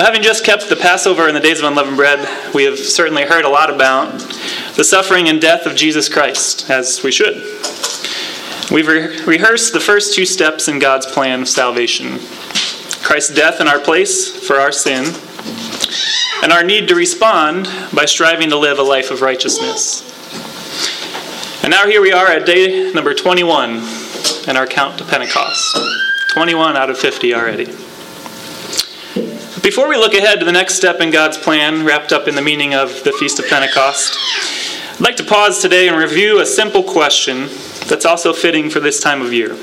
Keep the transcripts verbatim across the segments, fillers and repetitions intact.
Well, having just kept the Passover and the days of unleavened bread, we have certainly heard a lot about the suffering and death of Jesus Christ, as we should. We've re- rehearsed the first two steps in God's plan of salvation: Christ's death in our place for our sin, and our need to respond by striving to live a life of righteousness. And now here we are at day number twenty-one in our count to Pentecost. twenty-one out of fifty already. Before we look ahead to the next step in God's plan, wrapped up in the meaning of the Feast of Pentecost, I'd like to pause today and review a simple question that's also fitting for this time of year.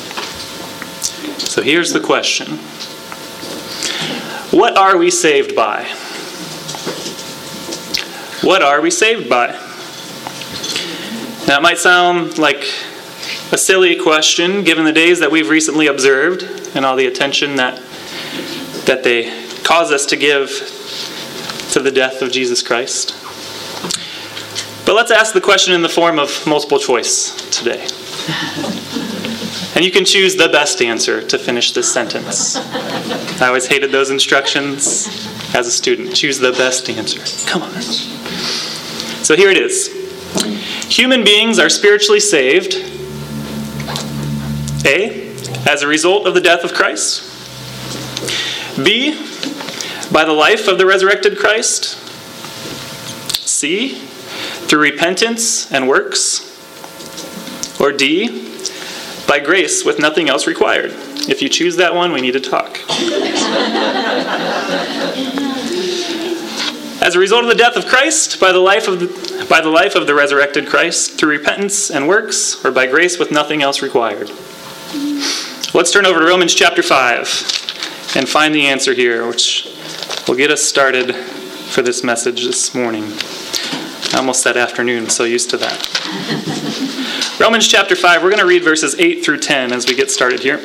So here's the question. What are we saved by? What are we saved by? Now, it might sound like a silly question, given the days that we've recently observed and all the attention that that they cause us to give to the death of Jesus Christ. But let's ask the question in the form of multiple choice today. And you can choose the best answer to finish this sentence. I always hated those instructions as a student. Choose the best answer. Come on. So here it is. Human beings are spiritually saved, A, as a result of the death of Christ. B, by the life of the resurrected Christ. C, through repentance and works. Or D, by grace with nothing else required. If you choose that one, we need to talk. As a result of the death of Christ, by the life of the, by the life of the resurrected Christ, through repentance and works, or by grace with nothing else required. Let's turn over to Romans chapter five and find the answer here, which will get us started for this message this morning. I almost said afternoon, so used to that. Romans chapter five, we're going to read verses eight through ten as we get started here.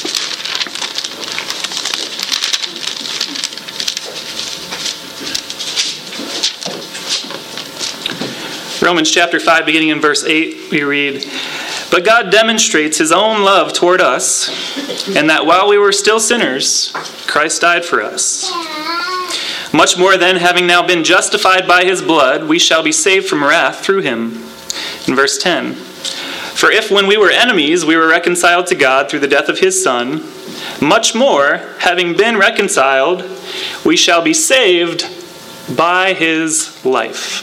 Romans chapter five, beginning in verse eight, we read, "But God demonstrates his own love toward us, in that while we were still sinners, Christ died for us. Much more then, having now been justified by his blood, we shall be saved from wrath through him." In verse ten, "For if when we were enemies, we were reconciled to God through the death of his Son, much more, having been reconciled, we shall be saved by his life."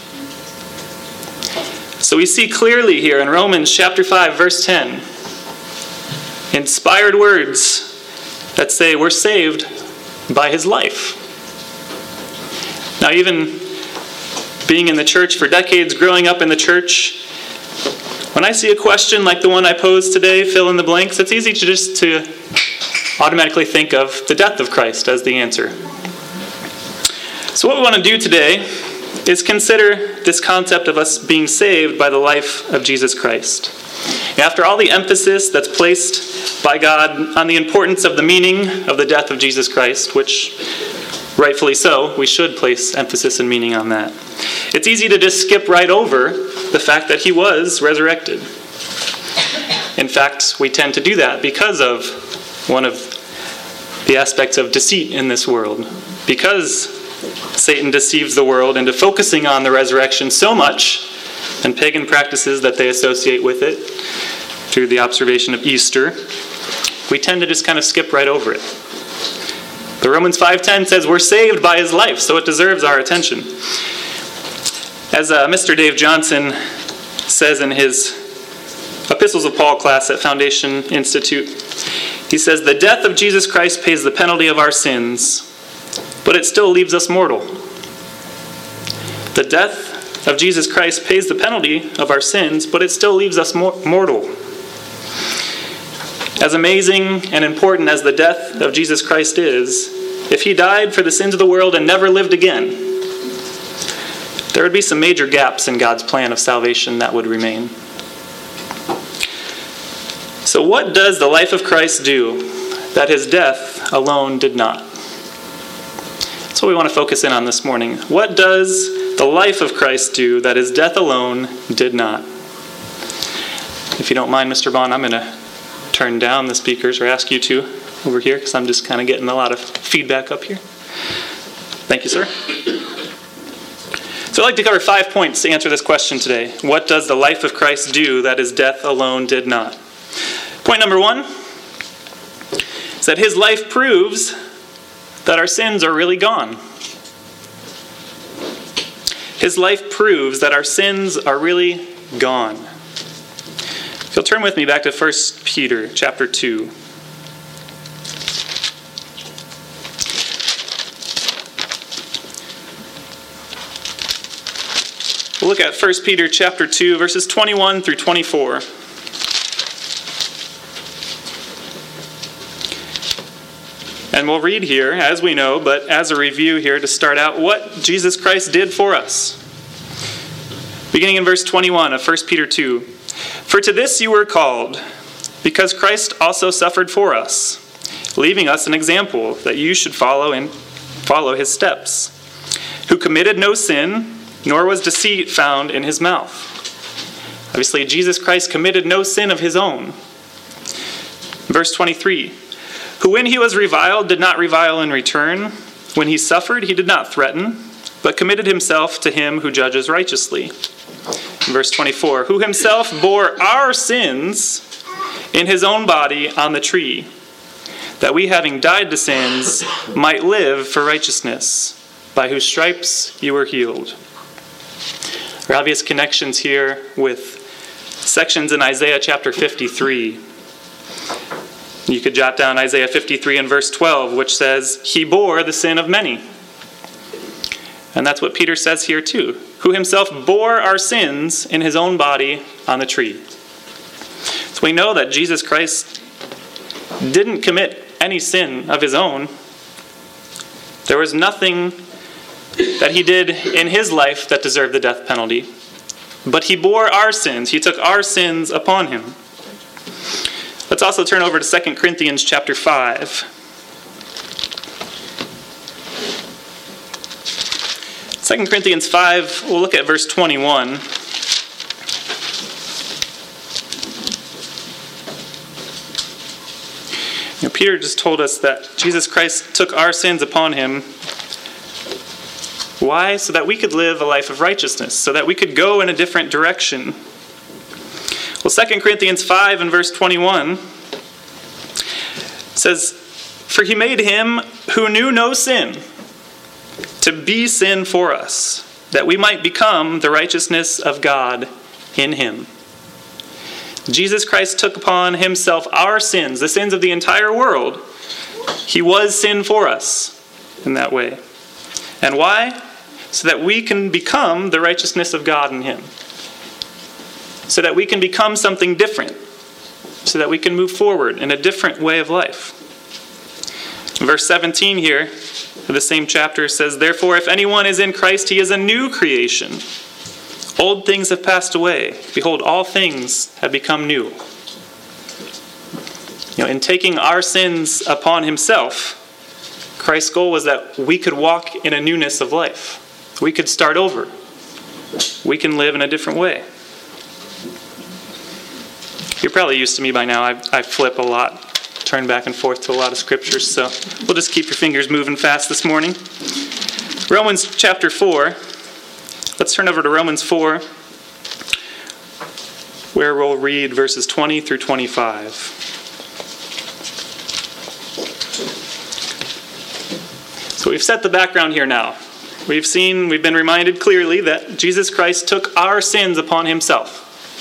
So we see clearly here in Romans chapter five, verse ten, inspired words that say we're saved by his life. Now, even being in the church for decades, growing up in the church, when I see a question like the one I posed today, fill in the blanks, it's easy to just to automatically think of the death of Christ as the answer. So what we want to do today is consider this concept of us being saved by the life of Jesus Christ. After all the emphasis that's placed by God on the importance of the meaning of the death of Jesus Christ, which rightfully so, we should place emphasis and meaning on that, it's easy to just skip right over the fact that he was resurrected. In fact, we tend to do that because of one of the aspects of deceit in this world. Because Satan deceives the world into focusing on the resurrection so much, and pagan practices that they associate with it through the observation of Easter, we tend to just kind of skip right over it. But Romans five ten says we're saved by his life, so it deserves our attention. As uh, Mister Dave Johnson says in his Epistles of Paul class at Foundation Institute, he says, "The death of Jesus Christ pays the penalty of our sins, but it still leaves us mortal." The death of Jesus Christ pays the penalty of our sins, but it still leaves us mor- mortal. As amazing and important as the death of Jesus Christ is, if he died for the sins of the world and never lived again, there would be some major gaps in God's plan of salvation that would remain. So what does the life of Christ do that his death alone did not? That's what we want to focus in on this morning. What does the life of Christ do that his death alone did not? If you don't mind, Mister Bond, I'm going to turn down the speakers, or ask you to over here, because I'm just kind of getting a lot of feedback up here. Thank you, sir. So I'd like to cover five points to answer this question today. What does the life of Christ do that his death alone did not? Point number one is that his life proves that our sins are really gone. His life proves that our sins are really gone. If you'll turn with me back to First Peter chapter two. We'll look at First Peter chapter two, verses twenty-one through twenty-four. And we'll read here, as we know, but as a review here to start out, what Jesus Christ did for us. Beginning in verse twenty-one of First Peter two. For to this you were called, because Christ also suffered for us, leaving us an example that you should follow and follow his steps, who committed no sin, nor was deceit found in his mouth. Obviously, Jesus Christ committed no sin of his own. Verse twenty-three. Who when he was reviled did not revile in return. When he suffered, he did not threaten, but committed himself to him who judges righteously. Verse twenty-four. Who himself bore our sins in his own body on the tree, that we having died to sins might live for righteousness, by whose stripes you were healed. There are obvious connections here with sections in Isaiah chapter fifty-three. You could jot down Isaiah fifty-three and verse twelve, which says, he bore the sin of many. And that's what Peter says here too. Who himself bore our sins in his own body on the tree. So we know that Jesus Christ didn't commit any sin of his own. There was nothing that he did in his life that deserved the death penalty. But he bore our sins. He took our sins upon him. Let's also turn over to Second Corinthians chapter five. Second Corinthians five, we'll look at verse twenty-one. You know, Peter just told us that Jesus Christ took our sins upon him. Why? So that we could live a life of righteousness, so that we could go in a different direction. Well, Second Corinthians five and verse twenty-one says, for he made him who knew no sin to be sin for us, that we might become the righteousness of God in him. Jesus Christ took upon himself our sins, the sins of the entire world. He was sin for us in that way. And why? So that we can become the righteousness of God in him. So that we can become something different. So that we can move forward in a different way of life. Verse seventeen here of the same chapter says, therefore, if anyone is in Christ, he is a new creation. Old things have passed away. Behold, all things have become new. You know, in taking our sins upon himself, Christ's goal was that we could walk in a newness of life. We could start over. We can live in a different way. You're probably used to me by now. I, I flip a lot, turn back and forth to a lot of scriptures, so we'll just keep your fingers moving fast this morning. Romans chapter four. Let's turn over to Romans four, where we'll read verses twenty through twenty-five. So we've set the background here now. We've seen, we've been reminded clearly that Jesus Christ took our sins upon himself.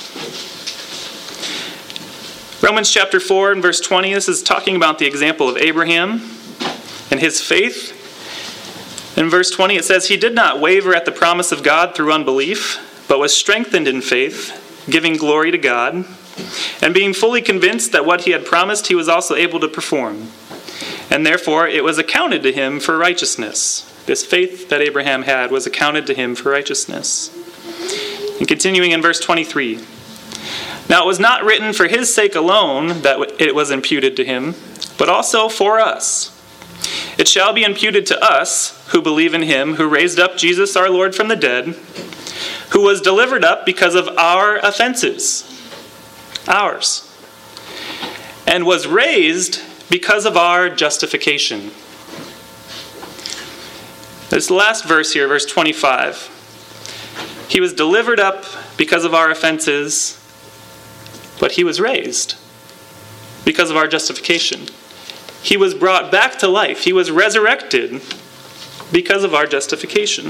Romans chapter four and verse twenty, this is talking about the example of Abraham and his faith. In verse twenty it says, he did not waver at the promise of God through unbelief, but was strengthened in faith, giving glory to God, and being fully convinced that what he had promised he was also able to perform. And therefore it was accounted to him for righteousness. This faith that Abraham had was accounted to him for righteousness. And continuing in verse twenty-three, now it was not written for his sake alone that it was imputed to him, but also for us. It shall be imputed to us who believe in him who raised up Jesus our Lord from the dead, who was delivered up because of our offenses, ours, and was raised because of our justification. This last verse here, verse twenty-five. He was delivered up because of our offenses, but he was raised because of our justification. He was brought back to life. He was resurrected because of our justification.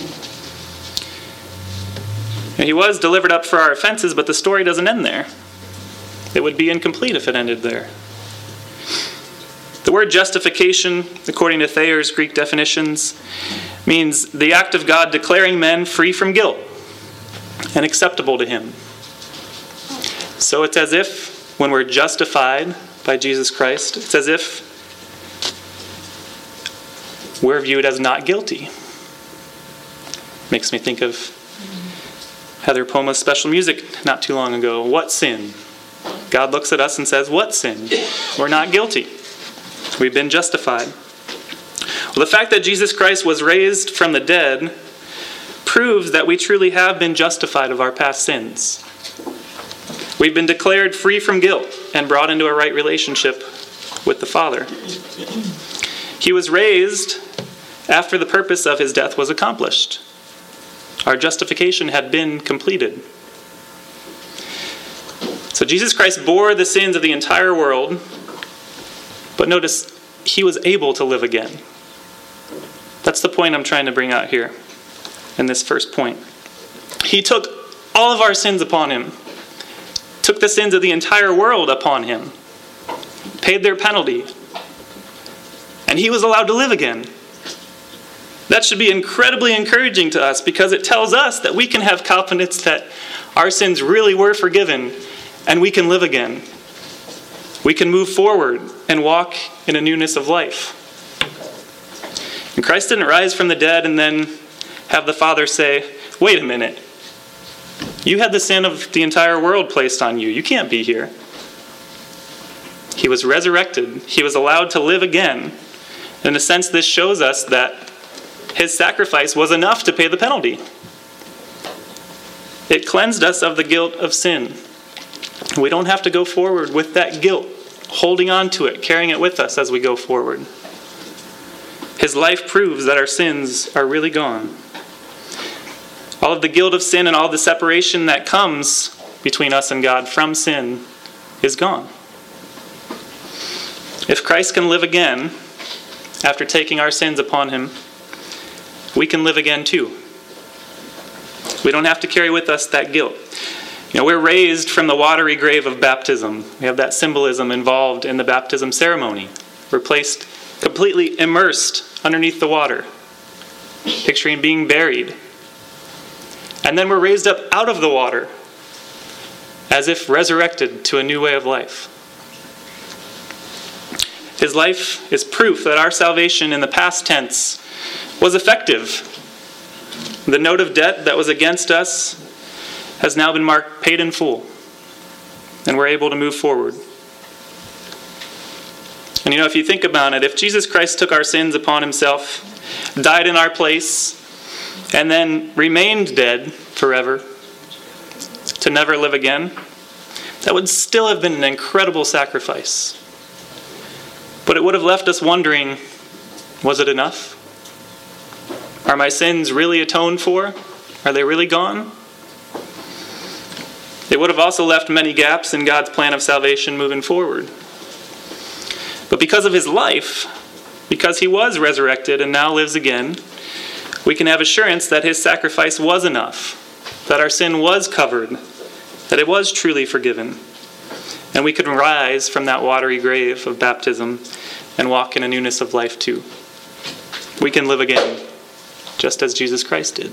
And he was delivered up for our offenses, but the story doesn't end there. It would be incomplete if it ended there. The word justification, according to Thayer's Greek definitions, means the act of God declaring men free from guilt and acceptable to him. So it's as if when we're justified by Jesus Christ, it's as if we're viewed as not guilty. Makes me think of Heather Poma's special music not too long ago. What sin? God looks at us and says, what sin? We're not guilty. We've been justified. Well, the fact that Jesus Christ was raised from the dead proves that we truly have been justified of our past sins. We've been declared free from guilt and brought into a right relationship with the Father. He was raised after the purpose of his death was accomplished. Our justification had been completed. So Jesus Christ bore the sins of the entire world, but notice, he was able to live again. That's the point I'm trying to bring out here in this first point. He took all of our sins upon him, took the sins of the entire world upon him, paid their penalty, and he was allowed to live again. That should be incredibly encouraging to us because it tells us that we can have confidence that our sins really were forgiven and we can live again. We can move forward and walk in a newness of life. And Christ didn't rise from the dead and then have the Father say, wait a minute, you had the sin of the entire world placed on you. You can't be here. He was resurrected. He was allowed to live again. In a sense, this shows us that his sacrifice was enough to pay the penalty. It cleansed us of the guilt of sin. We don't have to go forward with that guilt, holding on to it, carrying it with us as we go forward. His life proves that our sins are really gone. All of the guilt of sin and all the separation that comes between us and God from sin is gone. If Christ can live again after taking our sins upon him, we can live again too. We don't have to carry with us that guilt. You know, we're raised from the watery grave of baptism. We have that symbolism involved in the baptism ceremony. We're placed completely immersed underneath the water, picturing being buried. And then we're raised up out of the water, as if resurrected to a new way of life. His life is proof that our salvation in the past tense was effective. The note of debt that was against us has now been marked paid in full, and we're able to move forward. And you know, if you think about it, if Jesus Christ took our sins upon himself, died in our place, and then remained dead forever to never live again, that would still have been an incredible sacrifice. But it would have left us wondering, was it enough? Are my sins really atoned for? Are they really gone? It would have also left many gaps in God's plan of salvation moving forward. But because of his life, because he was resurrected and now lives again, we can have assurance that his sacrifice was enough, that our sin was covered, that it was truly forgiven, and we can rise from that watery grave of baptism and walk in a newness of life too. We can live again, just as Jesus Christ did.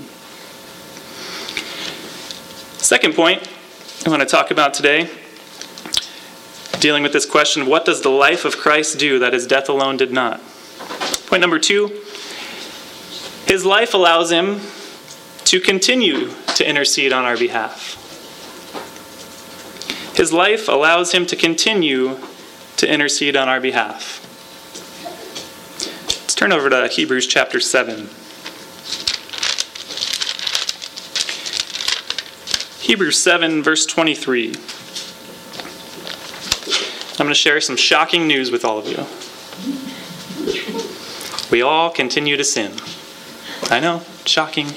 Second point I want to talk about today, dealing with this question, what does the life of Christ do that his death alone did not? Point number two, his life allows him to continue to intercede on our behalf. His life allows him to continue to intercede on our behalf. Let's turn over to Hebrews chapter seven. Hebrews seven, verse twenty-three. I'm going to share some shocking news with all of you. We all continue to sin. I know, shocking.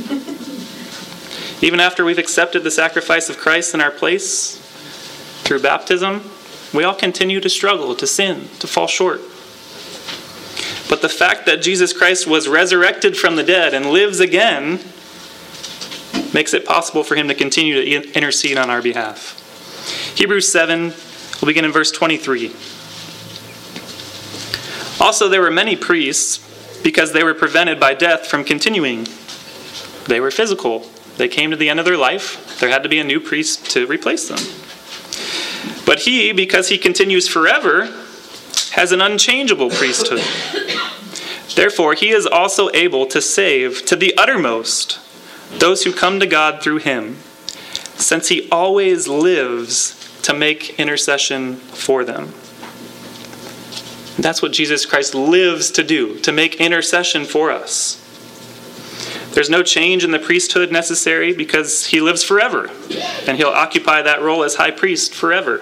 Even after we've accepted the sacrifice of Christ in our place through baptism, we all continue to struggle, to sin, to fall short. But the fact that Jesus Christ was resurrected from the dead and lives again makes it possible for him to continue to intercede on our behalf. Hebrews seven, we'll begin in verse twenty-three. Also, there were many priests because they were prevented by death from continuing. They were physical. They came to the end of their life. There had to be a new priest to replace them. But he, because he continues forever, has an unchangeable priesthood. Therefore, he is also able to save to the uttermost those who come to God through him, since he always lives to make intercession for them. And that's what Jesus Christ lives to do, to make intercession for us. There's no change in the priesthood necessary because he lives forever, and he'll occupy that role as high priest forever.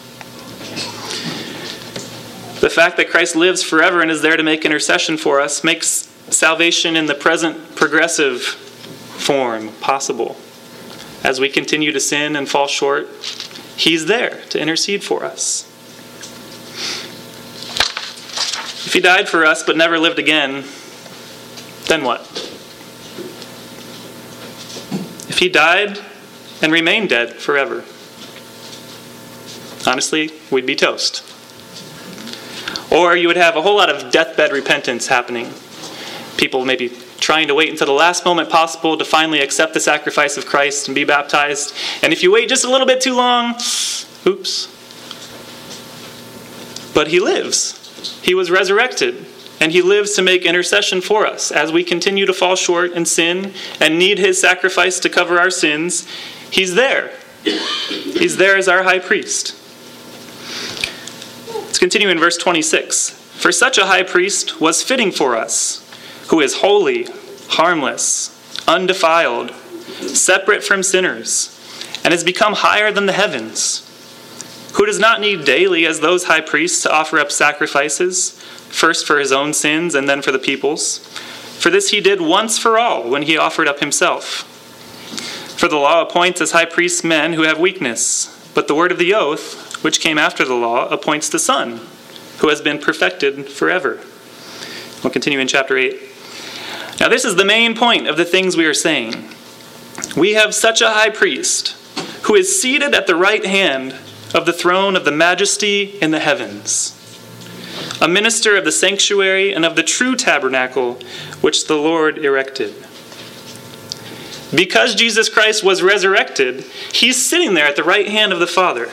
The fact that Christ lives forever and is there to make intercession for us makes salvation in the present progressive form possible. As we continue to sin and fall short, he's there to intercede for us. If he died for us but never lived again, then what? If he died and remained dead forever, honestly, we'd be toast. Or you would have a whole lot of deathbed repentance happening. People maybe trying to wait until the last moment possible to finally accept the sacrifice of Christ and be baptized. And if you wait just a little bit too long, oops. But he lives. He was resurrected, and he lives to make intercession for us. As we continue to fall short and sin and need his sacrifice to cover our sins, he's there. He's there as our high priest. Let's continue in verse twenty-six. For such a high priest was fitting for us, who is holy, harmless, undefiled, separate from sinners, and has become higher than the heavens, who does not need daily, as those high priests, to offer up sacrifices, first for his own sins and then for the people's. For this he did once for all when he offered up himself. For the law appoints as high priests men who have weakness, but the word of the oath, which came after the law, appoints the Son, who has been perfected forever. We'll continue in chapter eight. Now this is the main point of the things we are saying. We have such a high priest who is seated at the right hand of the throne of the majesty in the heavens, a minister of the sanctuary and of the true tabernacle which the Lord erected. Because Jesus Christ was resurrected, he's sitting there at the right hand of the Father.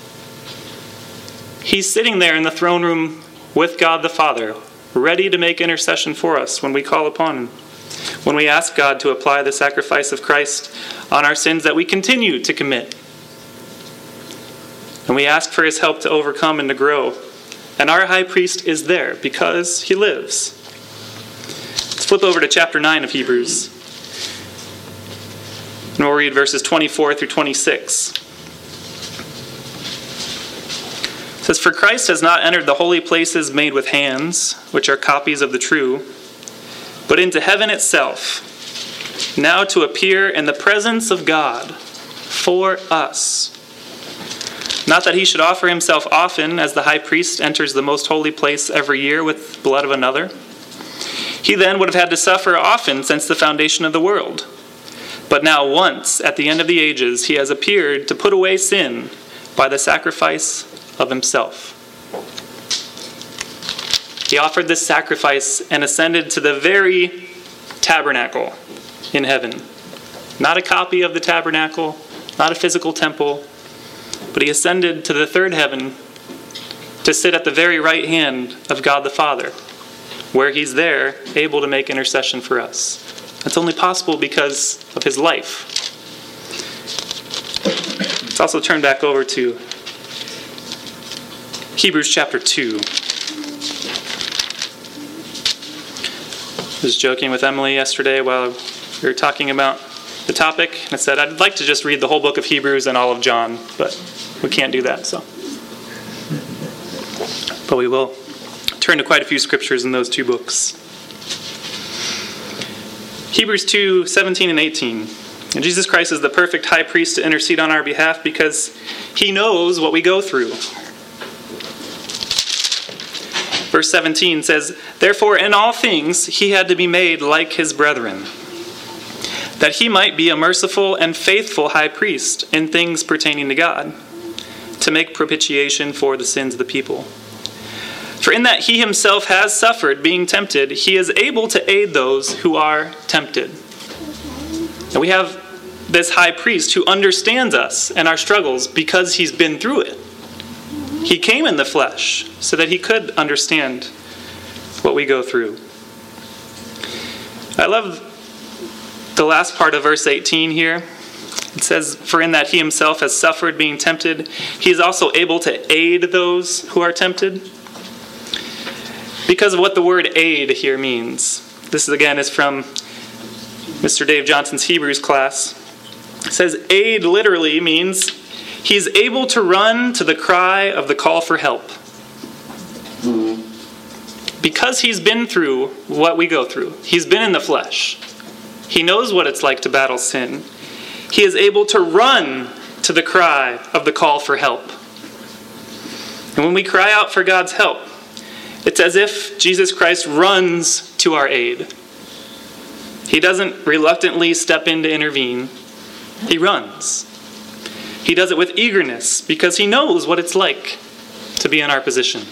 He's sitting there in the throne room with God the Father, ready to make intercession for us when we call upon him, when we ask God to apply the sacrifice of Christ on our sins that we continue to commit. And we ask for his help to overcome and to grow. And our high priest is there because he lives. Let's flip over to chapter nine of Hebrews. And we'll read verses twenty-four through twenty-six. It says, For Christ has not entered the holy places made with hands, which are copies of the true, but into heaven itself, now to appear in the presence of God for us. Not that he should offer himself often, as the high priest enters the most holy place every year with the blood of another. He then would have had to suffer often since the foundation of the world. But now once, at the end of the ages, he has appeared to put away sin by the sacrifice of himself. He offered this sacrifice and ascended to the very tabernacle in heaven. Not a copy of the tabernacle, not a physical temple, but he ascended to the third heaven to sit at the very right hand of God the Father, where he's there, able to make intercession for us. That's only possible because of his life. Let's also turn back over to Hebrews chapter two. I was joking with Emily yesterday while we were talking about the topic. I said I'd like to just read the whole book of Hebrews and all of John, but we can't do that, so. But we will turn to quite a few scriptures in those two books. Hebrews two, seventeen and eighteen. And Jesus Christ is the perfect high priest to intercede on our behalf because he knows what we go through. Verse seventeen says, "Therefore in all things he had to be made like his brethren, that he might be a merciful and faithful high priest in things pertaining to God, to make propitiation for the sins of the people. For in that he himself has suffered being tempted, he is able to aid those who are tempted." And we have this high priest who understands us and our struggles because he's been through it. He came in the flesh so that he could understand what we go through. I love the last part of verse eighteen here. It says, "For in that he himself has suffered being tempted, he is also able to aid those who are tempted." Because of what the word aid here means. This, again, is from Mister Dave Johnson's Hebrews class. It says aid literally means he's able to run to the cry of the call for help. Because he's been through what we go through. He's been in the flesh. He knows what it's like to battle sin. He is able to run to the cry of the call for help. And when we cry out for God's help, it's as if Jesus Christ runs to our aid. He doesn't reluctantly step in to intervene. He runs. He does it with eagerness because he knows what it's like to be in our position.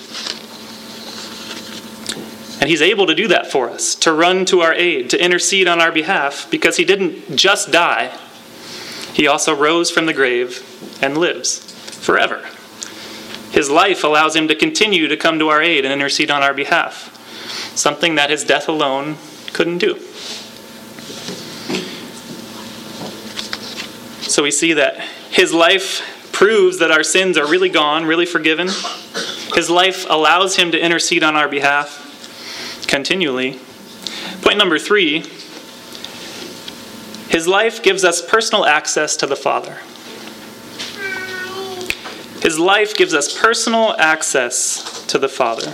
And he's able to do that for us, to run to our aid, to intercede on our behalf, because he didn't just die. He also rose from the grave and lives forever. His life allows him to continue to come to our aid and intercede on our behalf, something that his death alone couldn't do. So we see that his life proves that our sins are really gone, really forgiven. His life allows him to intercede on our behalf continually. Point number three, his life gives us personal access to the Father. His life gives us personal access to the Father.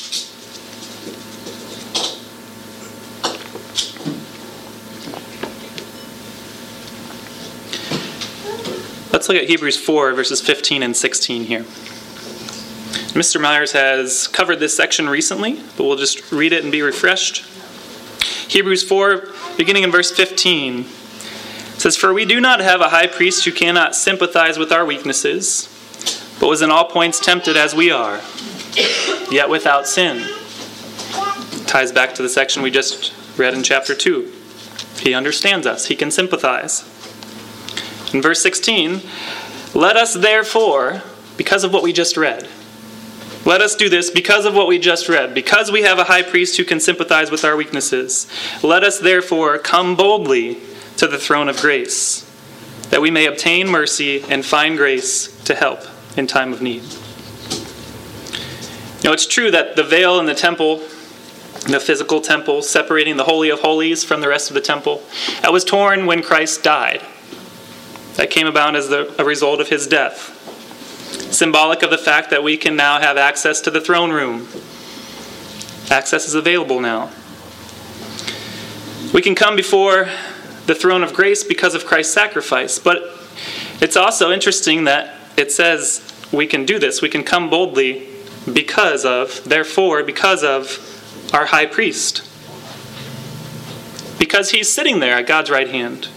Let's look at Hebrews four, verses fifteen and sixteen here. Mister Myers has covered this section recently, but we'll just read it and be refreshed. Hebrews four, beginning in verse fifteen, says, "For we do not have a high priest who cannot sympathize with our weaknesses, but was in all points tempted as we are, yet without sin." Ties back to the section we just read in chapter two. He understands us. He can sympathize. In verse sixteen, "Let us therefore," because of what we just read, let us do this because of what we just read. Because we have a high priest who can sympathize with our weaknesses, let us therefore come boldly to the throne of grace, that we may obtain mercy and find grace to help in time of need. You know, it's true that the veil in the temple, the physical temple, separating the Holy of Holies from the rest of the temple, that was torn when Christ died. That came about as the, a result of his death. Symbolic of the fact that we can now have access to the throne room. Access is available now. We can come before the throne of grace because of Christ's sacrifice. But it's also interesting that it says we can do this. We can come boldly because of, therefore, because of our high priest. Because he's sitting there at God's right hand.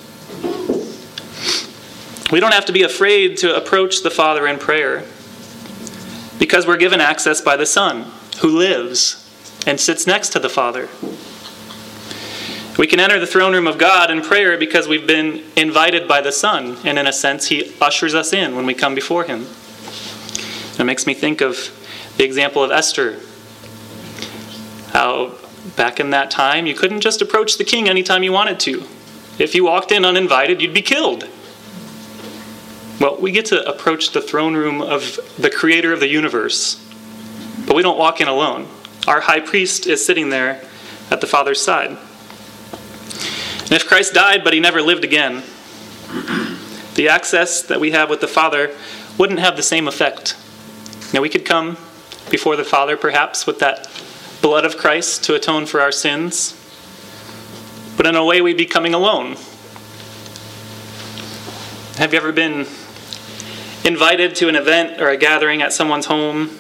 We don't have to be afraid to approach the Father in prayer because we're given access by the Son who lives and sits next to the Father. We can enter the throne room of God in prayer because we've been invited by the Son, and in a sense he ushers us in when we come before him. It makes me think of the example of Esther. How back in that time you couldn't just approach the king anytime you wanted to. If you walked in uninvited, you'd be killed. Well, we get to approach the throne room of the creator of the universe, but we don't walk in alone. Our high priest is sitting there at the Father's side. And if Christ died, but he never lived again, the access that we have with the Father wouldn't have the same effect. Now, we could come before the Father, perhaps, with that blood of Christ to atone for our sins, but in a way we'd be coming alone. Have you ever been invited to an event or a gathering at someone's home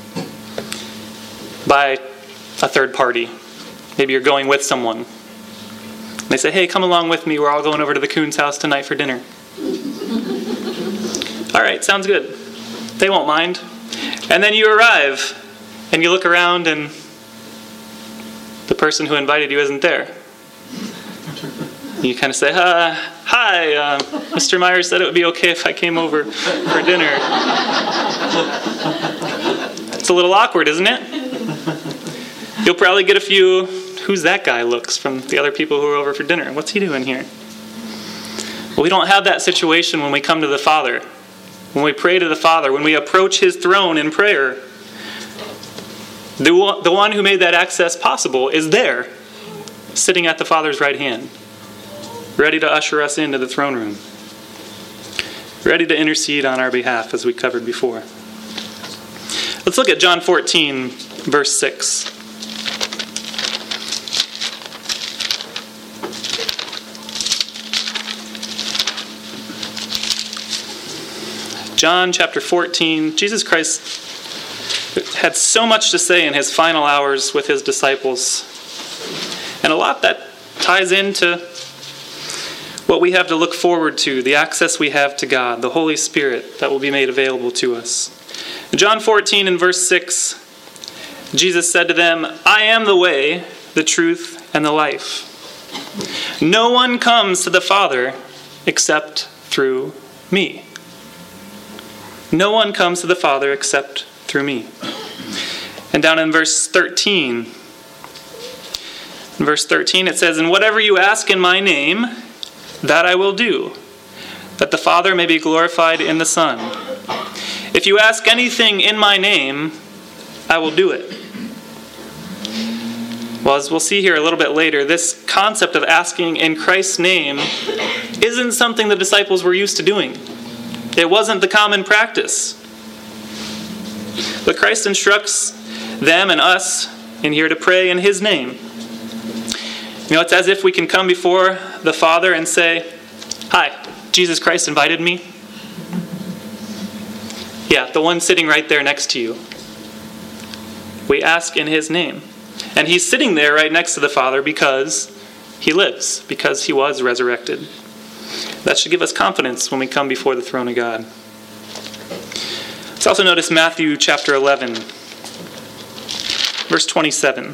by a third party? Maybe you're going with someone. They say, hey, come along with me. We're all going over to the Coons house tonight for dinner. All right, sounds good. They won't mind. And then you arrive, and you look around, and the person who invited you isn't there. You kind of say, uh, hi, uh, Mister Myers said it would be okay if I came over for dinner. It's a little awkward, isn't it? You'll probably get a few, who's that guy looks from the other people who are over for dinner. What's he doing here? Well, we don't have that situation when we come to the Father. When we pray to the Father, when we approach his throne in prayer, the one, the one who made that access possible is there, sitting at the Father's right hand, ready to usher us into the throne room, ready to intercede on our behalf, as we covered before. Let's look at John fourteen, verse six. John chapter fourteen, Jesus Christ had so much to say in his final hours with his disciples, and a lot that ties into what we have to look forward to, the access we have to God, the Holy Spirit that will be made available to us. In John fourteen and verse six, Jesus said to them, I am the way, the truth, and the life. No one comes to the Father except through me. No one comes to the Father except through me. And down in verse thirteen, in verse thirteen it says, and whatever you ask in my name, that I will do, that the Father may be glorified in the Son. If you ask anything in my name, I will do it. Well, as we'll see here a little bit later, this concept of asking in Christ's name isn't something the disciples were used to doing. It wasn't the common practice. But Christ instructs them and us in here to pray in his name. You know, it's as if we can come before the Father and say, hi, Jesus Christ invited me. Yeah, the one sitting right there next to you. We ask in his name. And he's sitting there right next to the Father because he lives, because he was resurrected. That should give us confidence when we come before the throne of God. Let's also notice Matthew chapter eleven, verse twenty-seven.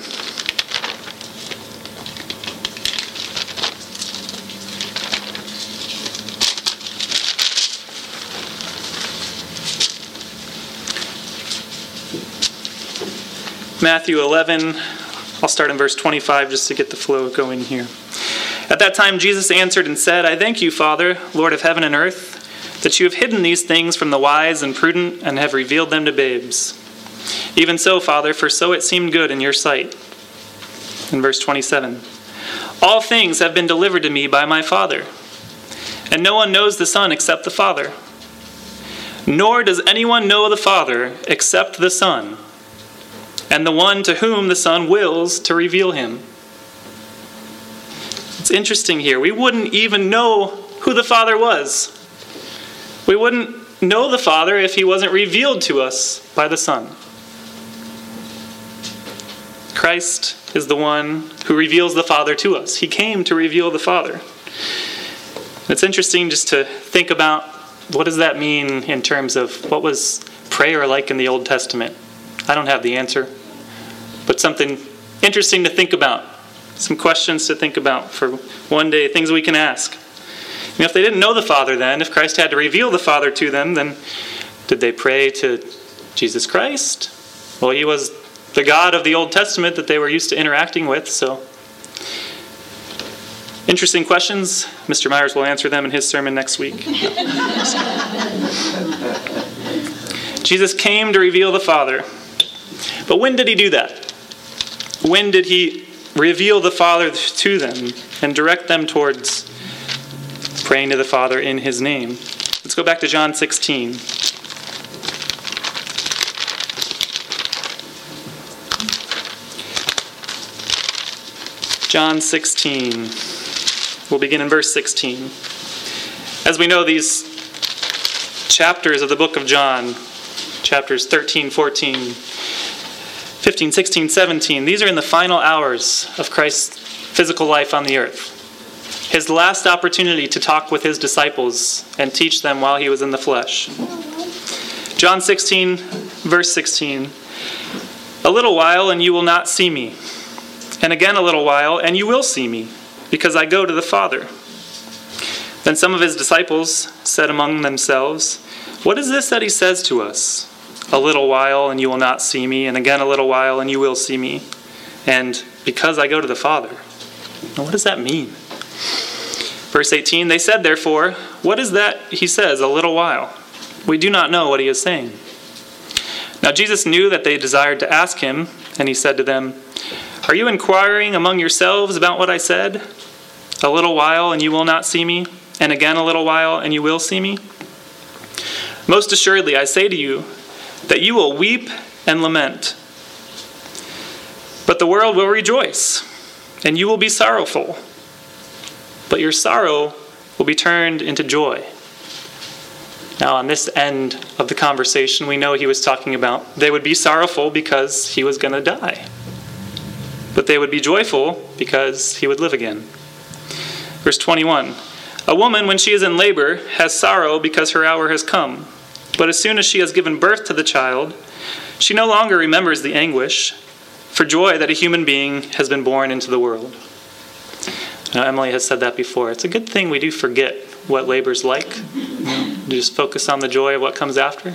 Matthew eleven, I'll start in verse twenty-five just to get the flow going here. At that time Jesus answered and said, I thank you, Father, Lord of heaven and earth, that you have hidden these things from the wise and prudent and have revealed them to babes. Even so, Father, for so it seemed good in your sight. In verse twenty-seven, all things have been delivered to me by my Father, and no one knows the Son except the Father. Nor does anyone know the Father except the Son, and the one to whom the Son wills to reveal him. It's interesting here. We wouldn't even know who the Father was. We wouldn't know the Father if he wasn't revealed to us by the Son. Christ is the one who reveals the Father to us. He came to reveal the Father. It's interesting just to think about what does that mean in terms of what was prayer like in the Old Testament. I don't have the answer, but something interesting to think about. Some questions to think about for one day, things we can ask. You know, if they didn't know the Father then, if Christ had to reveal the Father to them, then did they pray to Jesus Christ? Well, he was the God of the Old Testament that they were used to interacting with, so interesting questions. Mister Myers will answer them in his sermon next week. Jesus came to reveal the Father. But when did he do that? When did he reveal the Father to them and direct them towards praying to the Father in his name? Let's go back to John sixteen. John sixteen. We'll begin in verse sixteen. As we know, these chapters of the book of John, chapters thirteen, fourteen, fifteen, sixteen, seventeen, these are in the final hours of Christ's physical life on the earth. His last opportunity to talk with his disciples and teach them while he was in the flesh. John sixteen, verse sixteen. A little while and you will not see me. And again a little while and you will see me, because I go to the Father. Then some of his disciples said among themselves, what is this that he says to us? A little while and you will not see me, and again a little while and you will see me. And because I go to the Father. Now what does that mean? Verse eighteen, they said therefore, what is that he says, a little while? We do not know what he is saying. Now Jesus knew that they desired to ask him, and he said to them, are you inquiring among yourselves about what I said? A little while and you will not see me, and again a little while and you will see me? Most assuredly I say to you, that you will weep and lament. But the world will rejoice, and you will be sorrowful. But your sorrow will be turned into joy. Now, on this end of the conversation, we know he was talking about they would be sorrowful because he was going to die. But they would be joyful because he would live again. Verse twenty-one, a woman, when she is in labor, has sorrow because her hour has come. But as soon as she has given birth to the child, she no longer remembers the anguish for joy that a human being has been born into the world. Now, Emily has said that before. It's a good thing we do forget what labor's like. You know, just focus on the joy of what comes after.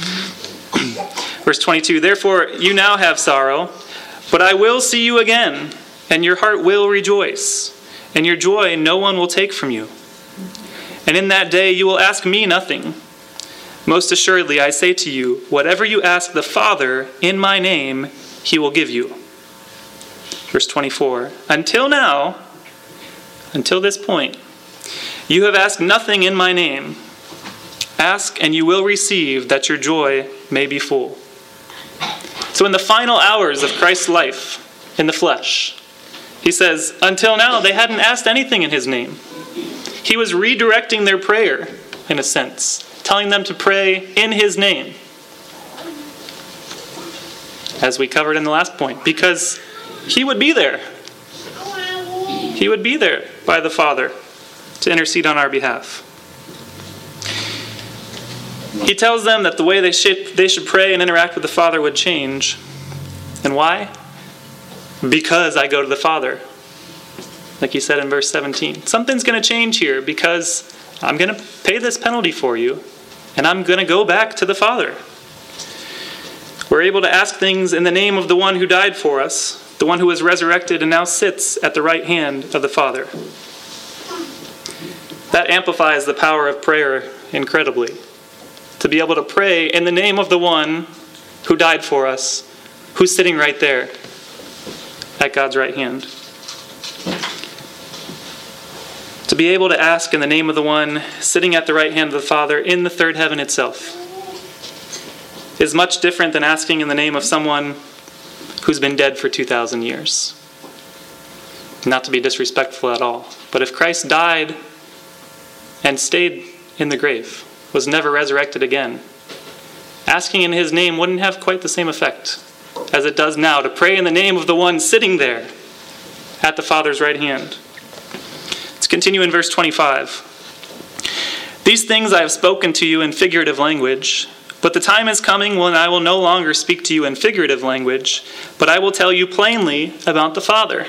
Verse twenty-two, therefore you now have sorrow, but I will see you again, and your heart will rejoice, and your joy no one will take from you. And in that day you will ask me nothing. Most assuredly I say to you, whatever you ask the Father in my name, he will give you. Verse twenty-four, until now, until this point, you have asked nothing in my name. Ask and you will receive, that your joy may be full. So in the final hours of Christ's life in the flesh, he says, until now they hadn't asked anything in his name. He was redirecting their prayer, in a sense, telling them to pray in his name. As we covered in the last point, because he would be there. He would be there by the Father to intercede on our behalf. He tells them that the way they should, they should pray and interact with the Father would change. And why? Because I go to the Father. Like he said in verse seventeen. Something's going to change here because I'm going to pay this penalty for you, and I'm going to go back to the Father. We're able to ask things in the name of the one who died for us, the one who was resurrected and now sits at the right hand of the Father. That amplifies the power of prayer incredibly. To be able to pray in the name of the one who died for us, who's sitting right there at God's right hand. To be able to ask in the name of the one sitting at the right hand of the Father in the third heaven itself is much different than asking in the name of someone who's been dead for two thousand years. Not to be disrespectful at all, but if Christ died and stayed in the grave, was never resurrected again, asking in his name wouldn't have quite the same effect as it does now to pray in the name of the one sitting there at the Father's right hand. Let's continue in verse twenty-five. These things I have spoken to you in figurative language, but the time is coming when I will no longer speak to you in figurative language, but I will tell you plainly about the Father.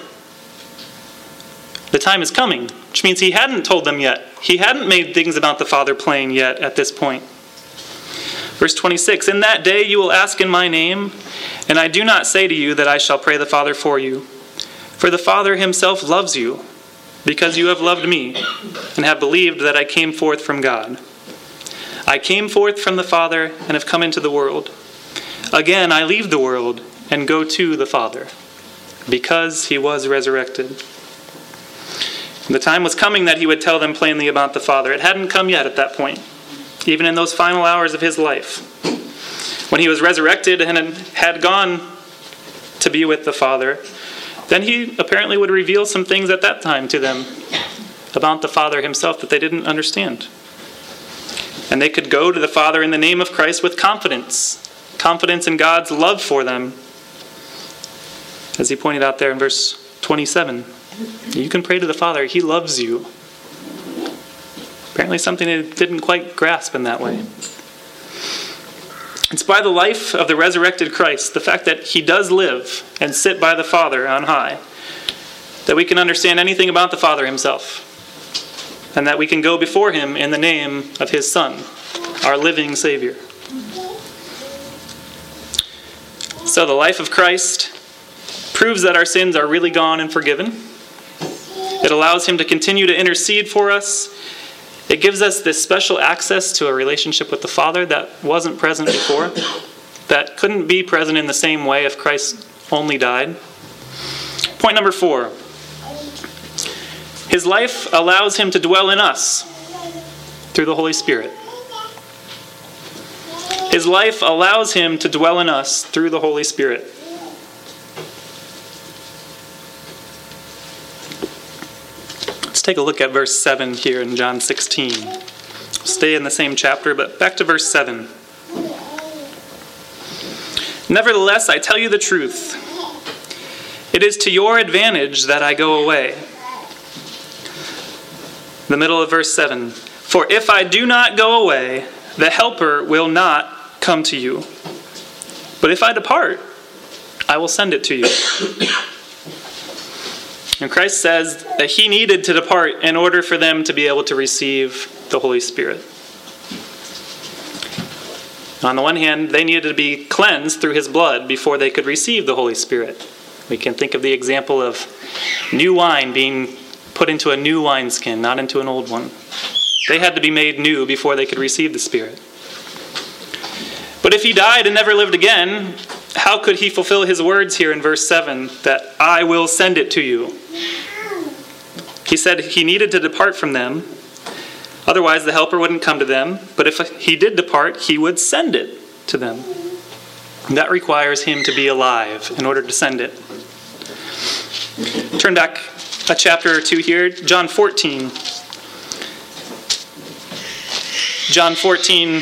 The time is coming, which means he hadn't told them yet. He hadn't made things about the Father plain yet at this point. Verse twenty-six, in that day you will ask in my name, and I do not say to you that I shall pray the Father for you. For the Father himself loves you, because you have loved me, and have believed that I came forth from God. I came forth from the Father, and have come into the world. Again I leave the world, and go to the Father, because he was resurrected. The time was coming that he would tell them plainly about the Father. It hadn't come yet at that point, even in those final hours of his life. When he was resurrected and had gone to be with the Father, then he apparently would reveal some things at that time to them about the Father himself that they didn't understand. And they could go to the Father in the name of Christ with confidence. Confidence in God's love for them. As he pointed out there in verse twenty-seven. You can pray to the Father. He loves you. Apparently something they didn't quite grasp in that way. It's by the life of the resurrected Christ, the fact that he does live and sit by the Father on high, that we can understand anything about the Father himself. And that we can go before him in the name of his Son, our living Savior. So the life of Christ proves that our sins are really gone and forgiven. It allows him to continue to intercede for us. It gives us this special access to a relationship with the Father that wasn't present before, that couldn't be present in the same way if Christ only died. Point number four. His life allows him to dwell in us through the Holy Spirit. His life allows him to dwell in us through the Holy Spirit. Let's take a look at verse seven here in John sixteen. Stay in the same chapter, but back to verse seven. Nevertheless, I tell you the truth. It is to your advantage that I go away. The middle of verse seven. For if I do not go away, the Helper will not come to you. But if I depart, I will send it to you. And Christ says that he needed to depart in order for them to be able to receive the Holy Spirit. On the one hand, they needed to be cleansed through his blood before they could receive the Holy Spirit. We can think of the example of new wine being put into a new wineskin, not into an old one. They had to be made new before they could receive the Spirit. But if he died and never lived again, how could he fulfill his words here in verse seven, that I will send it to you? He said he needed to depart from them. Otherwise, the Helper wouldn't come to them. But if he did depart, he would send it to them. And that requires him to be alive in order to send it. Turn back a chapter or two here. John fourteen. John fourteen,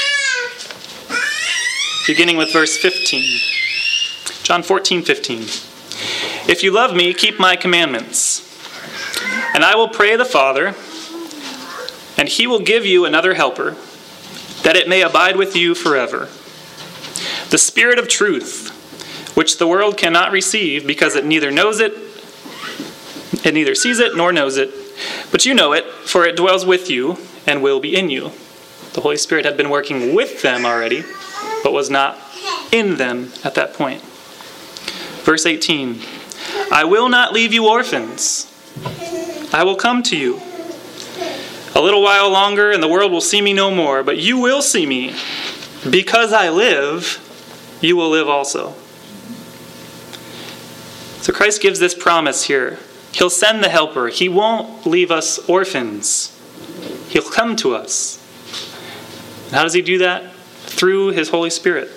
beginning with verse fifteen. John fourteen, fifteen. If you love me, keep my commandments. And I will pray the Father, and he will give you another helper, that it may abide with you forever. The Spirit of truth, which the world cannot receive because it neither knows it, it neither sees it nor knows it. But you know it, for it dwells with you and will be in you. The Holy Spirit had been working with them already, but was not in them at that point. Verse eighteen. I will not leave you orphans. I will come to you. A little while longer, and the world will see me no more, but you will see me. Because I live, you will live also. So Christ gives this promise here. He'll send the Helper. He won't leave us orphans. He'll come to us. And how does he do that? Through his Holy Spirit.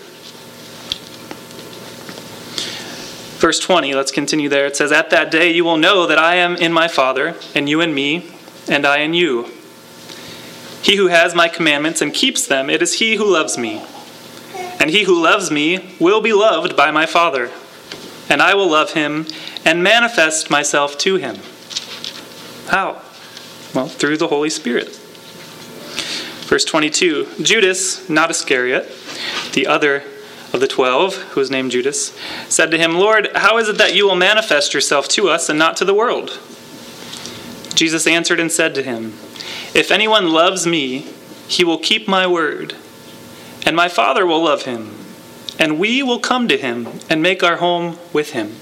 Verse twenty, let's continue there. It says, at that day you will know that I am in my Father, and you in me, and I in you. He who has my commandments and keeps them, it is he who loves me. And he who loves me will be loved by my Father. And I will love him and manifest myself to him. How? Well, through the Holy Spirit. Verse twenty-two, Judas, not Iscariot, the other of the twelve, who was named Judas, said to him, Lord, how is it that you will manifest yourself to us and not to the world? Jesus answered and said to him, if anyone loves me, he will keep my word, and my Father will love him, and we will come to him and make our home with him.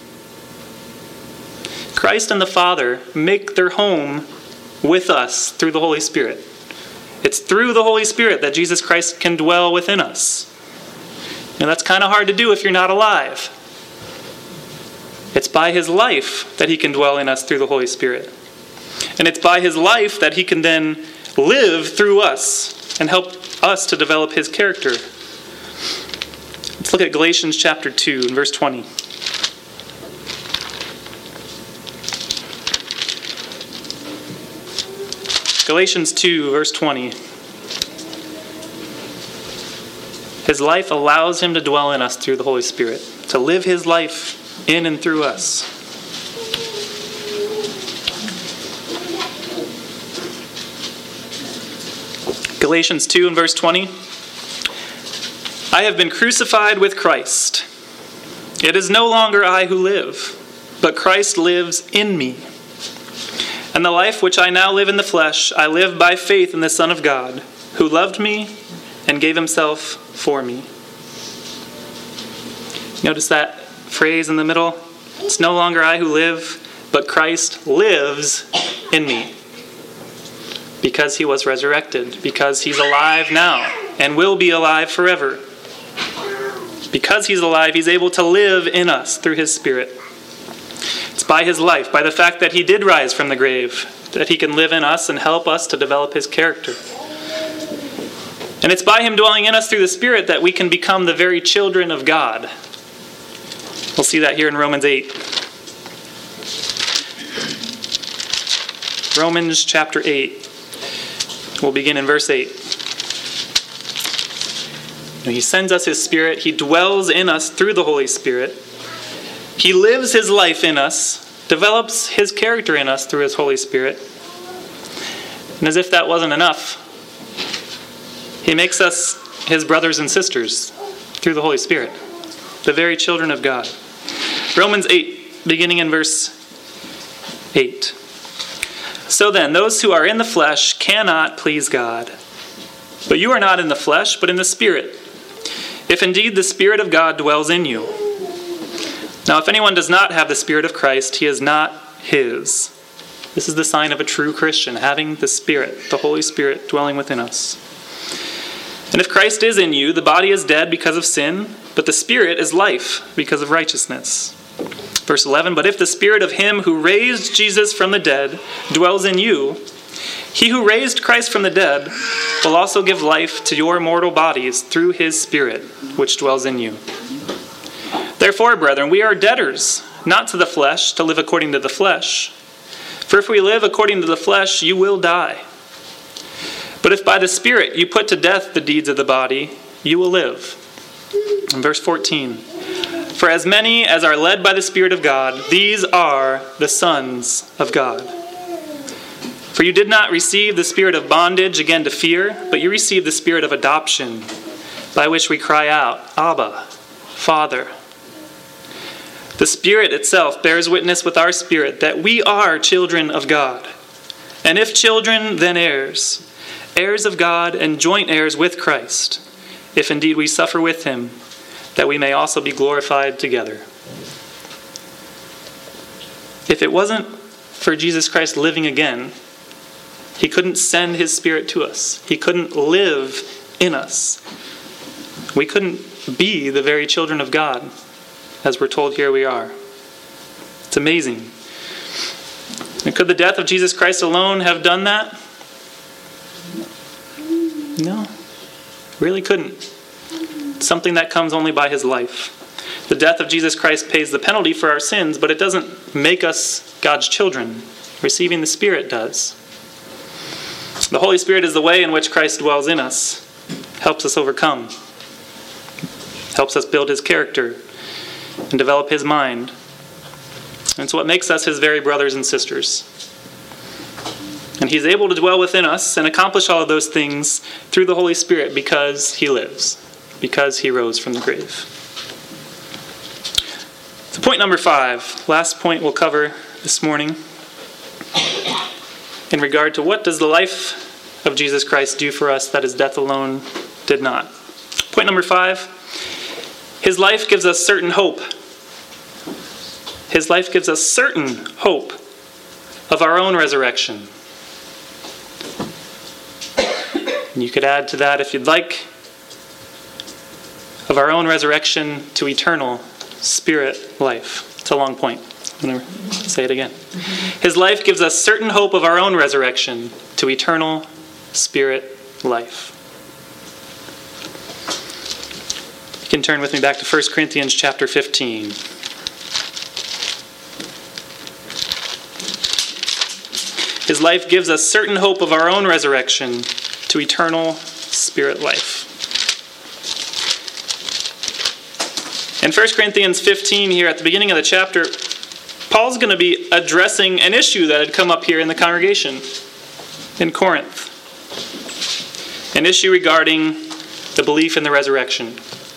Christ and the Father make their home with us through the Holy Spirit. It's through the Holy Spirit that Jesus Christ can dwell within us. Now that's kind of hard to do if you're not alive. It's by his life that he can dwell in us through the Holy Spirit. And it's by his life that he can then live through us and help us to develop his character. Let's look at Galatians chapter two and verse twenty. Galatians two, verse twenty. His life allows him to dwell in us through the Holy Spirit, to live his life in and through us. Galatians two and verse twenty. I have been crucified with Christ. It is no longer I who live, but Christ lives in me. And the life which I now live in the flesh, I live by faith in the Son of God, who loved me and gave himself for me. Notice that phrase in the middle? It's no longer I who live, but Christ lives in me. Because he was resurrected, because he's alive now and will be alive forever. Because he's alive, he's able to live in us through his Spirit. It's by his life, by the fact that he did rise from the grave, that he can live in us and help us to develop his character. And it's by him dwelling in us through the Spirit that we can become the very children of God. We'll see that here in Romans eight. Romans chapter eight. We'll begin in verse eight. He sends us his Spirit. He dwells in us through the Holy Spirit. He lives his life in us, develops his character in us through his Holy Spirit. And as if that wasn't enough, he makes us his brothers and sisters through the Holy Spirit, the very children of God. Romans eight, beginning in verse eight. So then, those who are in the flesh cannot please God. But you are not in the flesh, but in the Spirit, if indeed the Spirit of God dwells in you. Now, if anyone does not have the Spirit of Christ, he is not his. This is the sign of a true Christian, having the Spirit, the Holy Spirit, dwelling within us. And if Christ is in you, the body is dead because of sin, but the Spirit is life because of righteousness. Verse eleven, but if the Spirit of him who raised Jesus from the dead dwells in you, he who raised Christ from the dead will also give life to your mortal bodies through his Spirit, which dwells in you. Therefore, brethren, we are debtors, not to the flesh, to live according to the flesh. For if we live according to the flesh, you will die. But if by the Spirit you put to death the deeds of the body, you will live. And verse fourteen, for as many as are led by the Spirit of God, these are the sons of God. For you did not receive the spirit of bondage again to fear, but you received the spirit of adoption, by which we cry out, Abba, Father. The Spirit itself bears witness with our spirit that we are children of God. And if children, then heirs, heirs of God and joint heirs with Christ, if indeed we suffer with him, that we may also be glorified together. If it wasn't for Jesus Christ living again, he couldn't send his Spirit to us. He couldn't live in us. We couldn't be the very children of God, as we're told here we are. It's amazing. And could the death of Jesus Christ alone have done that? No, really couldn't. It's something that comes only by his life. The death of Jesus Christ pays the penalty for our sins, but it doesn't make us God's children. Receiving the Spirit does. The Holy Spirit is the way in which Christ dwells in us, helps us overcome, helps us build his character and develop his mind. And it's what makes us his very brothers and sisters. And he's able to dwell within us and accomplish all of those things through the Holy Spirit because he lives, because he rose from the grave. So point number five, last point we'll cover this morning, in regard to what does the life of Jesus Christ do for us that his death alone did not. Point number five, his life gives us certain hope. His life gives us certain hope of our own resurrection. And you could add to that, if you'd like, of our own resurrection to eternal spirit life. It's a long point. I'm going to say it again. His life gives us certain hope of our own resurrection to eternal spirit life. You can turn with me back to First Corinthians chapter fifteen. His whose life gives us certain hope of our own resurrection to eternal spirit life. In First Corinthians fifteen here at the beginning of the chapter, Paul's going to be addressing an issue that had come up here in the congregation in Corinth. An issue regarding the belief in the resurrection.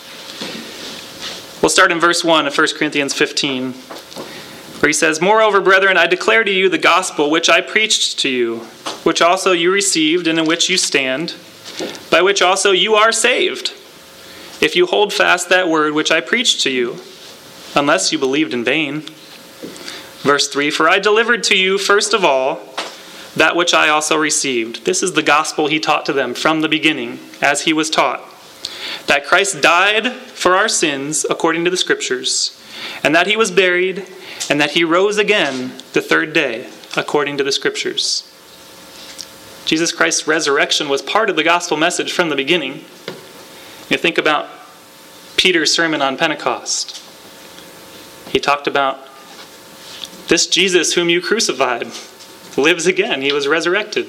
We'll start in verse one of First Corinthians fifteen, where he says, "Moreover, brethren, I declare to you the gospel which I preached to you, which also you received and in which you stand, by which also you are saved, if you hold fast that word which I preached to you, unless you believed in vain." Verse three, "For I delivered to you first of all that which I also received." This is the gospel he taught to them from the beginning, as he was taught. "That Christ died for our sins according to the Scriptures, and that he was buried, and that he rose again the third day according to the Scriptures." Jesus Christ's resurrection was part of the gospel message from the beginning. You think about Peter's sermon on Pentecost. He talked about this Jesus whom you crucified lives again. He was resurrected.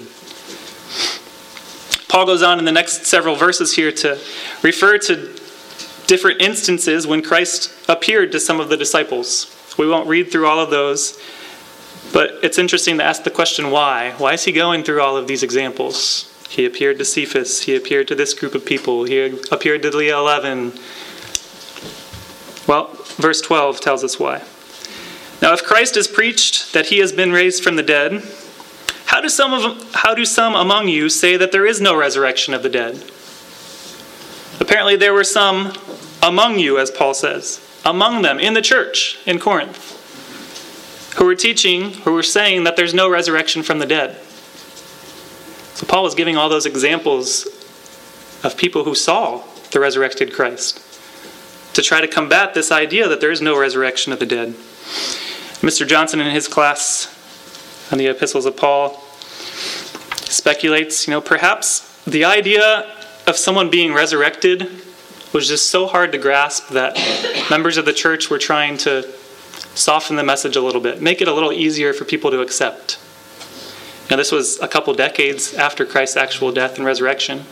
Paul goes on in the next several verses here to refer to different instances when Christ appeared to some of the disciples. We won't read through all of those, but it's interesting to ask the question, why? Why is he going through all of these examples? He appeared to Cephas. He appeared to this group of people. He appeared to the eleven. Well, verse twelve tells us why. "Now, if Christ is preached that he has been raised from the dead, how do some of how do some among you say that there is no resurrection of the dead?" Apparently there were some among you, as Paul says, among them in the church in Corinth, who were teaching, who were saying that there's no resurrection from the dead. So Paul was giving all those examples of people who saw the resurrected Christ to try to combat this idea that there is no resurrection of the dead. Mister Johnson, in his class on the epistles of Paul, speculates, you know, perhaps the idea of someone being resurrected was just so hard to grasp that members of the church were trying to soften the message a little bit, make it a little easier for people to accept. Now, this was a couple decades after Christ's actual death and resurrection.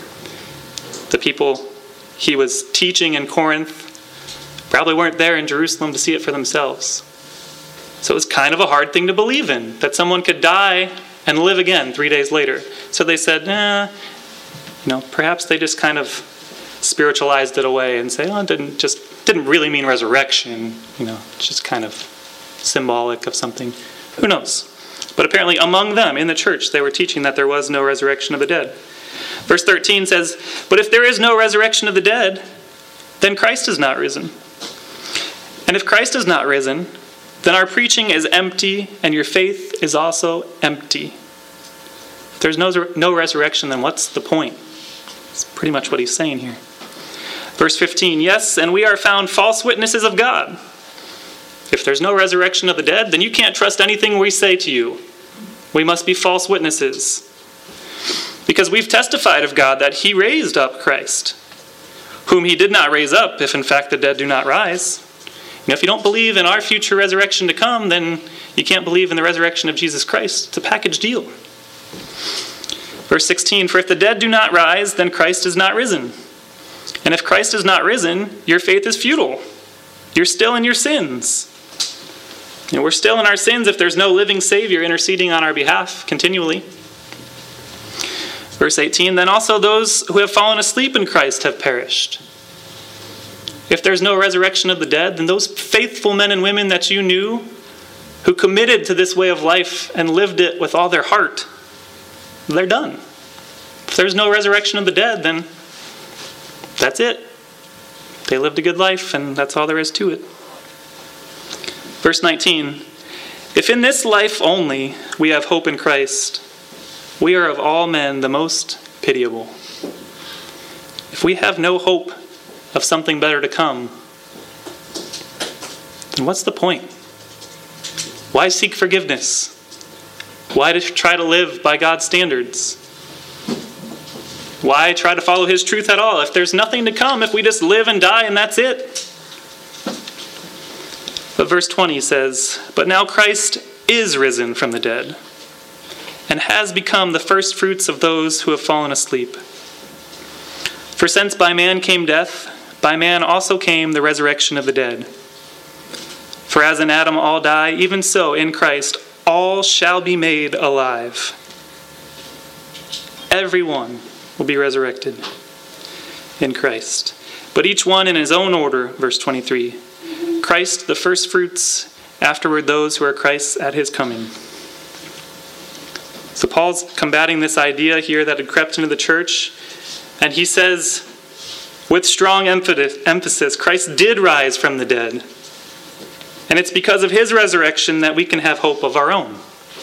The people he was teaching in Corinth probably weren't there in Jerusalem to see it for themselves. So it was kind of a hard thing to believe in, that someone could die and live again three days later. So they said, eh, you know, perhaps they just kind of spiritualized it away and say, oh, it didn't just didn't really mean resurrection. You know, it's just kind of symbolic of something. Who knows? But apparently among them in the church, they were teaching that there was no resurrection of the dead. Verse thirteen says, "But if there is no resurrection of the dead, then Christ is not risen. And if Christ is not risen, then our preaching is empty, and your faith is also empty." If there's no, no resurrection, then what's the point? That's pretty much what he's saying here. Verse fifteen, "Yes, and we are found false witnesses of God. If there's no resurrection of the dead, then you can't trust anything we say to you. We must be false witnesses. Because we've testified of God that he raised up Christ, whom he did not raise up, if in fact the dead do not rise. You know, if you don't believe in our future resurrection to come, then you can't believe in the resurrection of Jesus Christ. It's a package deal." Verse sixteen, "For if the dead do not rise, then Christ is not risen. And if Christ is not risen, your faith is futile. You're still in your sins." You know, we're still in our sins if there's no living Savior interceding on our behalf continually. Verse eighteen, "Then also those who have fallen asleep in Christ have perished. If there's no resurrection of the dead, then those faithful men and women that you knew, who committed to this way of life and lived it with all their heart, they're done. If there's no resurrection of the dead, then that's it. They lived a good life, and that's all there is to it." Verse nineteen, "If in this life only we have hope in Christ, we are of all men the most pitiable." If we have no hope of something better to come, then what's the point? Why seek forgiveness? Why to try to live by God's standards? Why try to follow his truth at all if there's nothing to come, if we just live and die and that's it? But verse twenty says, "But now Christ is risen from the dead, and has become the first fruits of those who have fallen asleep. For since by man came death, by man also came the resurrection of the dead. For as in Adam all die, even so in Christ all shall be made alive. Everyone will be resurrected in Christ, but each one in his own order, verse twenty-three. Christ the first fruits, afterward those who are Christ's at his coming. So Paul's combating this idea here that had crept into the church, and he says with strong emphasis, Christ did rise from the dead. And it's because of his resurrection that we can have hope of our own.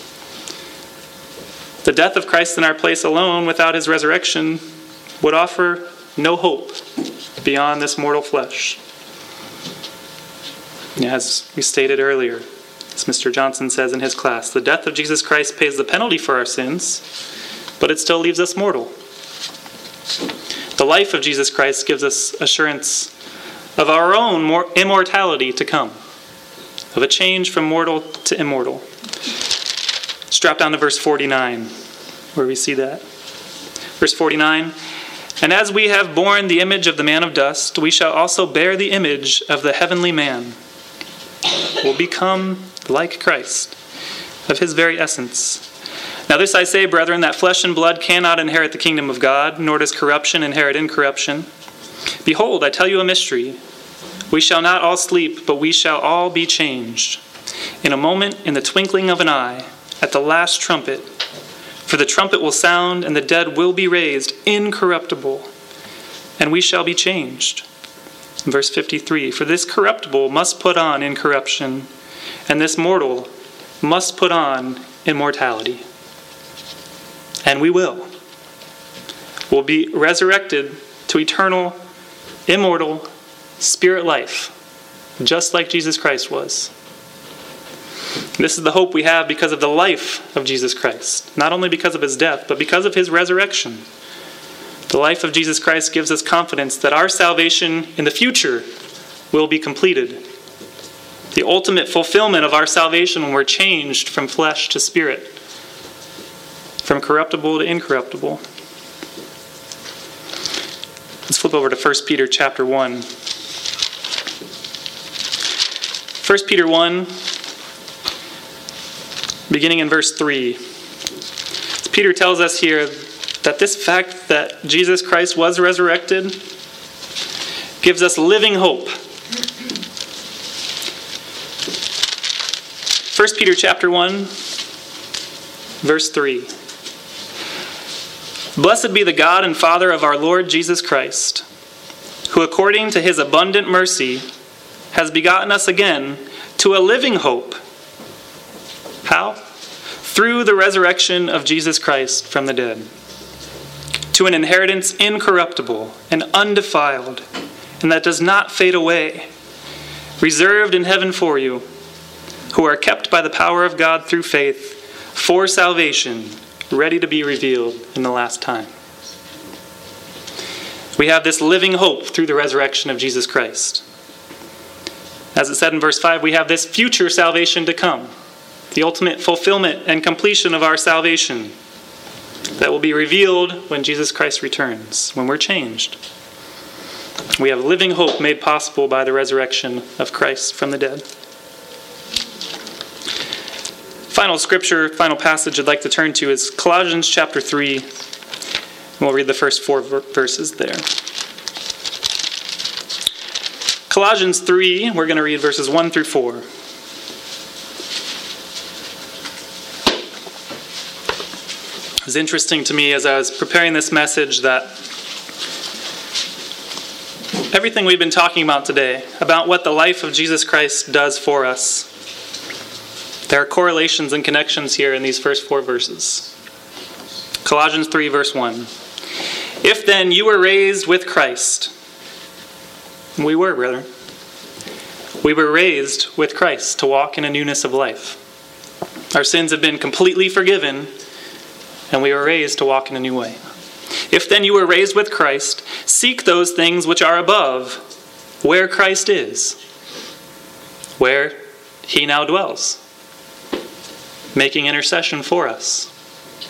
The death of Christ in our place alone, without his resurrection, would offer no hope beyond this mortal flesh. As we stated earlier, as Mister Johnson says in his class, the death of Jesus Christ pays the penalty for our sins, but it still leaves us mortal. The life of Jesus Christ gives us assurance of our own immortality to come, of a change from mortal to immortal. Let's drop down to verse forty-nine, where we see that. Verse forty-nine, and as we have borne the image of the man of dust, we shall also bear the image of the heavenly man. We'll become like Christ, of his very essence. Now this I say, brethren, that flesh and blood cannot inherit the kingdom of God, nor does corruption inherit incorruption. Behold, I tell you a mystery. We shall not all sleep, but we shall all be changed. In a moment, in the twinkling of an eye, at the last trumpet. For the trumpet will sound, and the dead will be raised incorruptible, and we shall be changed. Verse fifty-three, for this corruptible must put on incorruption, and this mortal must put on immortality. And we will. We'll be resurrected to eternal, immortal, spirit life, just like Jesus Christ was. This is the hope we have because of the life of Jesus Christ, not only because of his death, but because of his resurrection. The life of Jesus Christ gives us confidence that our salvation in the future will be completed. The ultimate fulfillment of our salvation when we're changed from flesh to spirit, from corruptible to incorruptible. Let's flip over to First Peter chapter one. First Peter one, beginning in verse three. Peter tells us here that this fact that Jesus Christ was resurrected gives us living hope. First Peter chapter one, verse three. Blessed be the God and Father of our Lord Jesus Christ, who according to his abundant mercy has begotten us again to a living hope. How? Through the resurrection of Jesus Christ from the dead, to an inheritance incorruptible and undefiled, and that does not fade away, reserved in heaven for you, who are kept by the power of God through faith for salvation, ready to be revealed in the last time. We have this living hope through the resurrection of Jesus Christ. As it said in verse five, we have this future salvation to come, the ultimate fulfillment and completion of our salvation that will be revealed when Jesus Christ returns, when we're changed. We have living hope made possible by the resurrection of Christ from the dead. Final scripture, final passage I'd like to turn to is Colossians chapter three. And we'll read the first four verses there. Colossians three, we're going to read verses one through four. It was interesting to me as I was preparing this message that everything we've been talking about today, about what the life of Jesus Christ does for us, there are correlations and connections here in these first four verses. Colossians three, verse one. If then you were raised with Christ, we were, brethren. We were raised with Christ to walk in a newness of life. Our sins have been completely forgiven, and we were raised to walk in a new way. If then you were raised with Christ, seek those things which are above, where Christ is, where he now dwells, making intercession for us.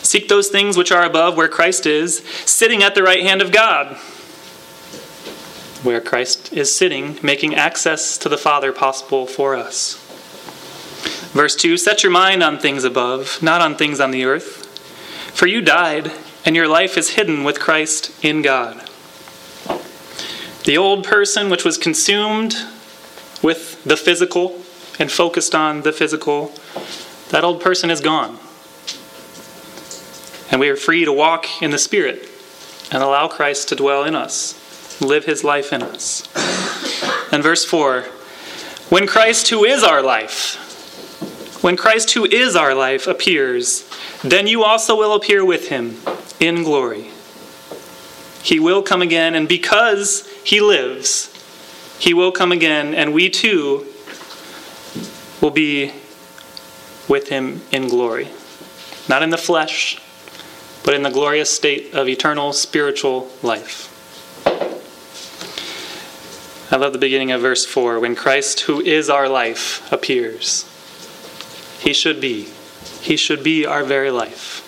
Seek those things which are above, where Christ is, sitting at the right hand of God. Where Christ is sitting, making access to the Father possible for us. Verse two, set your mind on things above, not on things on the earth. For you died, and your life is hidden with Christ in God. The old person which was consumed with the physical and focused on the physical, that old person is gone. And we are free to walk in the Spirit and allow Christ to dwell in us, live his life in us. And verse four, when Christ, who is our life, when Christ, who is our life, appears, then you also will appear with him in glory. He will come again, and because he lives, he will come again, and we too will be with him in glory. Not in the flesh, but in the glorious state of eternal spiritual life. I love the beginning of verse four. When Christ, who is our life, appears. He should be. He should be our very life.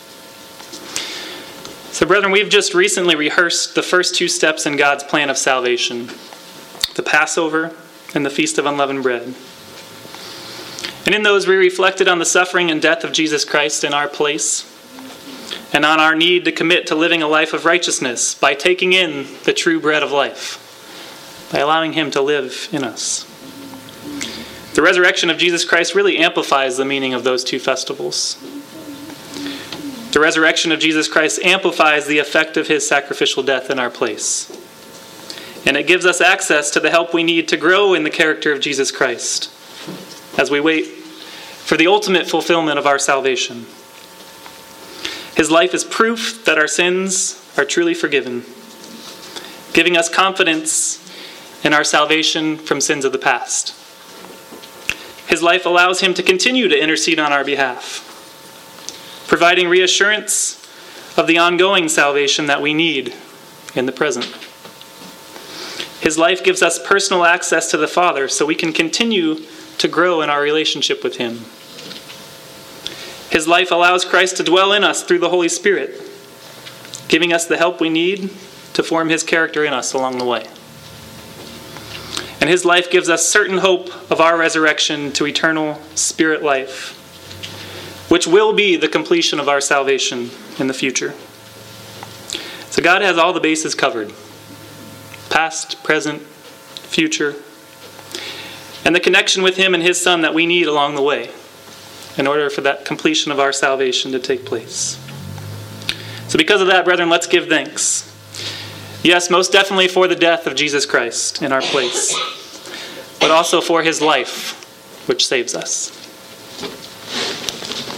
So, brethren, we've just recently rehearsed the first two steps in God's plan of salvation. The Passover and the Feast of Unleavened Bread. And in those we reflected on the suffering and death of Jesus Christ in our place, and on our need to commit to living a life of righteousness by taking in the true bread of life, by allowing him to live in us. The resurrection of Jesus Christ really amplifies the meaning of those two festivals. The resurrection of Jesus Christ amplifies the effect of his sacrificial death in our place. And it gives us access to the help we need to grow in the character of Jesus Christ as we wait for the ultimate fulfillment of our salvation. His life is proof that our sins are truly forgiven, giving us confidence in our salvation from sins of the past. His life allows him to continue to intercede on our behalf, providing reassurance of the ongoing salvation that we need in the present. His life gives us personal access to the Father so we can continue to grow in our relationship with him. His life allows Christ to dwell in us through the Holy Spirit, giving us the help we need to form his character in us along the way. And his life gives us certain hope of our resurrection to eternal spirit life, which will be the completion of our salvation in the future. So God has all the bases covered. Past, present, future. And the connection with him and his Son that we need along the way in order for that completion of our salvation to take place. So because of that, brethren, let's give thanks. Yes, most definitely for the death of Jesus Christ in our place, but also for his life, which saves us.